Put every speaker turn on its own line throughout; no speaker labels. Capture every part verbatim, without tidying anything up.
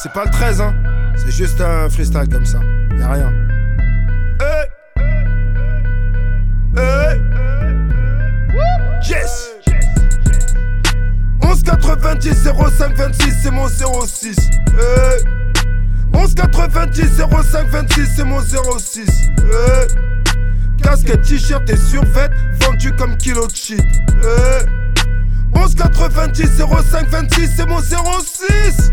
c'est pas le treize, hein. C'est juste un freestyle comme ça. Y'a rien. Hey. Hey. Yes. onze quatre-vingt-dix zéro cinq vingt-six, c'est mon zéro six. Hey. onze quatre-vingt-dix zéro cinq vingt-six, c'est mon zéro six. Hey. Casquette, t-shirt et survêt, vendu comme kilo de shit. Hey. onze quatre-vingt-dix zéro cinq vingt-six, c'est mon zéro six.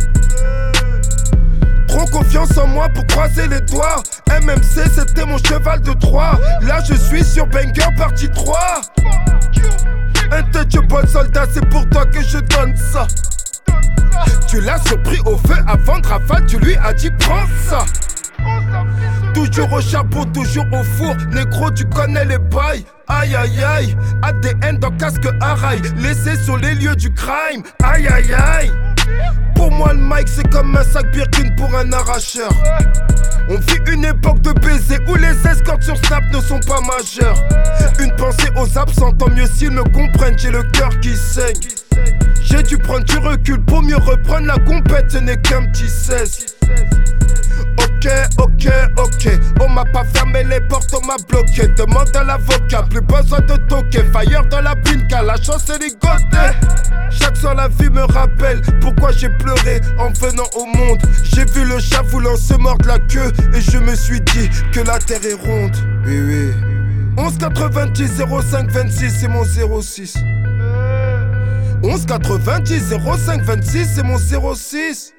Trop confiance en moi pour croiser les doigts. M M C c'était mon cheval de Troie. Là je suis sur Banger partie trois. Untouchable soldat, c'est pour toi que je donne ça. Tu l'as surpris au feu avant de rafale, tu lui as dit prends ça. Toujours au charbon, toujours au four. Négro, tu connais les bails. Aïe aïe aïe, A D N dans casque haraï, laissé sur les lieux du crime. Aïe aïe aïe. Pour moi le mic c'est comme un sac Birkin pour un arracheur. On vit une époque de baiser où les escortes sur Snap ne sont pas majeures. Une pensée aux absents, tant mieux s'ils me comprennent, j'ai le cœur qui saigne. J'ai dû prendre du recul pour mieux reprendre la compète, ce n'est qu'un petit seize. Ok, ok, ok, on m'a pas fermé les portes, on m'a bloqué. Demande à l'avocat, plus besoin de toquer. Fire dans la binka, la chance est ligotée. Chaque soir la vie me rappelle pourquoi j'ai pleuré en venant au monde. J'ai vu le chat voulant se mordre la queue et je me suis dit que la terre est ronde. Oui, oui. onze quatre-vingt-dix zéro cinq vingt-six, c'est mon zéro six. onze quatre-vingt-dix zéro cinq vingt-six, c'est mon zéro six.